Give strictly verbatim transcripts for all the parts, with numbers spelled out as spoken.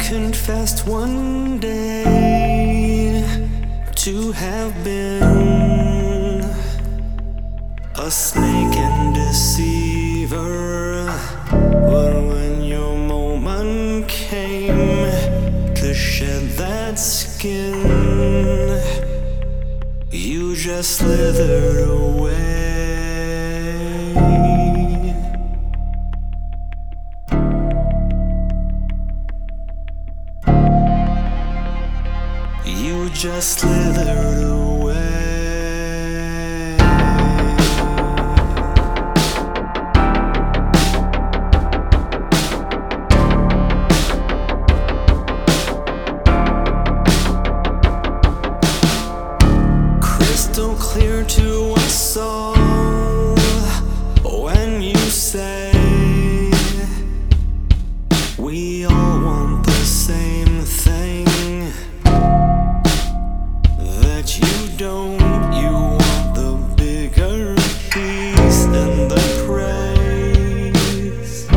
confessed one day to have been a snake and deceiver, but when your moment came to shed that skin, you just slithered away. You just slithered away. Crystal clear to us all when you say we all want the same thing. That you don't, you want the bigger piece and the praise.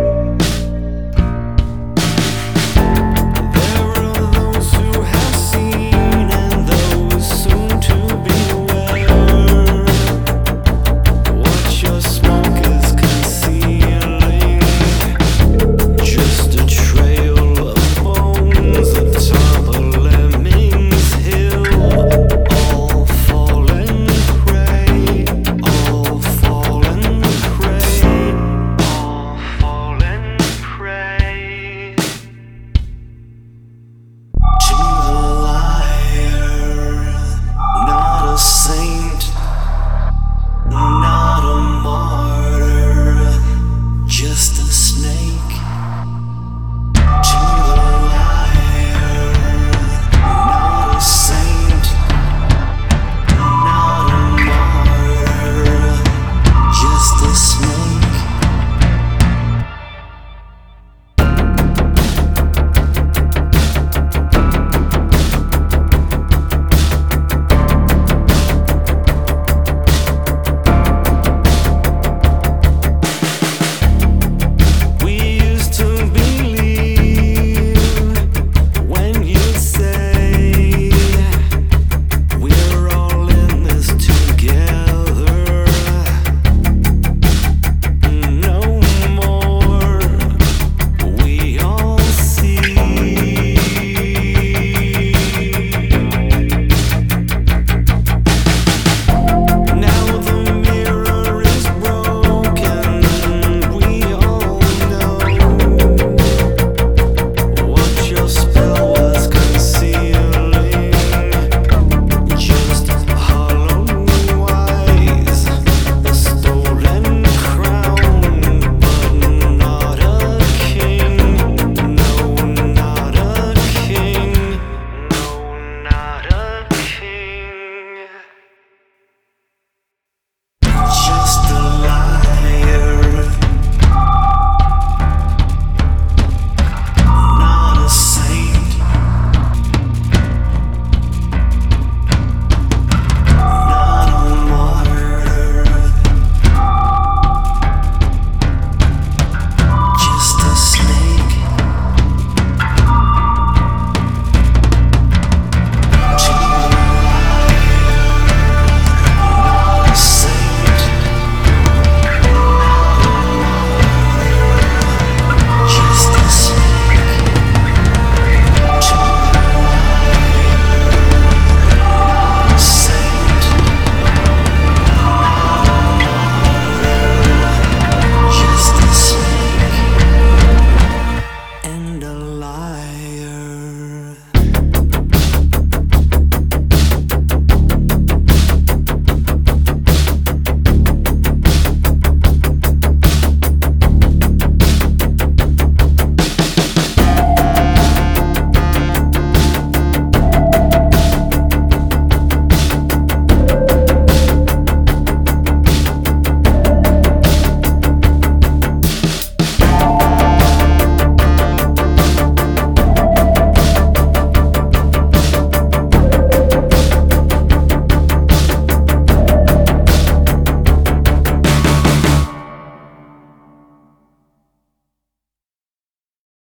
There are those who have seen and those soon to beware what your smoke is concealing. Just a trail of bones atop a lemming's hill. All fallen prey, all fallen prey, all fallen prey. To the liar, not a saint, not a martyr, just a snake. To the liar, not a saint, not a martyr, just a snake. We used to believe when you say we're all in this together. No more, we all see. Now the mirror is broken, we all know what your spell was concealing. Just hollow eyes, a stolen crown, but not a king. No, not a king. No, not a king. Just a liar, not a saint, not a martyr, just a snake. To the liar, not a saint, just a snake. To the liar, not a saint, just a snake. And a liar.